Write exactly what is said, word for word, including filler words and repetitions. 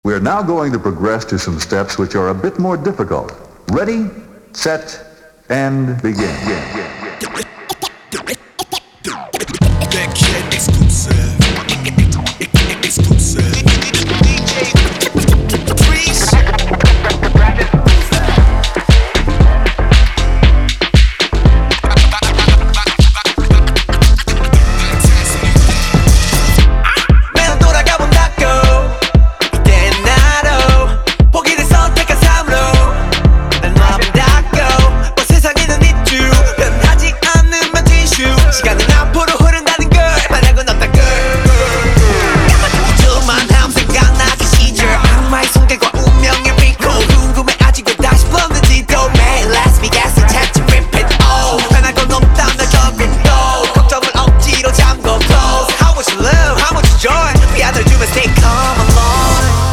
We are now going to progress to some steps which are a bit more difficult. Ready, set, and begin. Exclusive. Exclusive.